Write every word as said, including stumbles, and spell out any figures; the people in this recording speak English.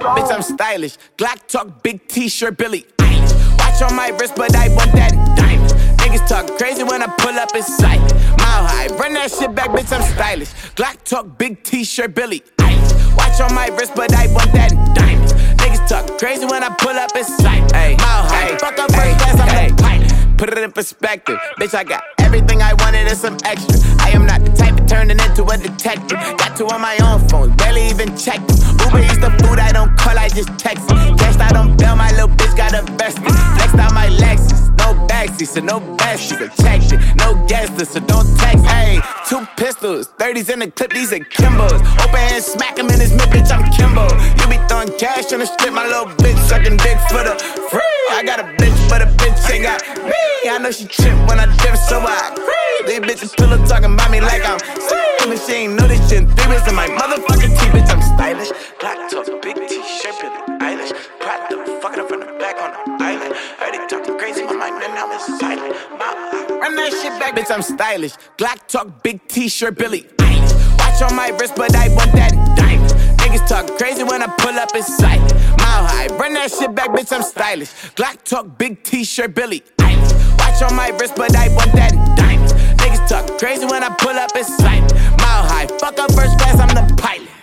Bitch, I'm stylish. Glock talk, big t-shirt, Billy Eilish. Watch on my wrist, but I want that diamond. Niggas talk crazy when I pull up in sight. Mile high, run that shit back, bitch, I'm stylish. Glock talk, big t-shirt, Billy Eilish. Watch on my wrist, but I want that diamond. Niggas talk crazy when I pull up in sight. Mile high, fuck up first class, I'm the pilot. Put it in perspective, bitch, I got everything I wanted and some extra. I am not the type of turning into a detective. Got two on my own phone, barely even checked them. Uber Eats the food, I don't call, I just text them. Cashed out on bail, my little bitch got invested. Flexed out my Lexus, no backseat, so no besties. Protected, no guesses, so don't text. Hey, two pistols, thirties in the clip, these are Kimbos. Open hand, smack him in his mid, bitch, I'm Kimbo. You be throwing cash on the strip, my little bitch sucking dick for the free. I got a bitch, but a bitch ain't got me. I know she trip when I drift, so I agree. These bitches pillow talking about me like I'm slim. And she ain't know this shit in three weeks in my motherfucking teeth, bitch, I'm stylish. Black top, big t-shirt, Billie Eilish. Pride the fucking up from the back on the island. Heard they talking crazy, my mind and now it's silent. Run that shit back, bitch, I'm stylish. Glock talk, big t-shirt, Billie Eilish. Watch on my wrist, but I want that diamond. Niggas talk crazy when I pull up in sight. Mile high, run that shit back, bitch, I'm stylish. Glock talk, big t-shirt, Billie Eilish. Watch on my wrist, but I want that diamond. Niggas talk crazy when I pull up in sight. Mile high, fuck up first class, I'm the pilot.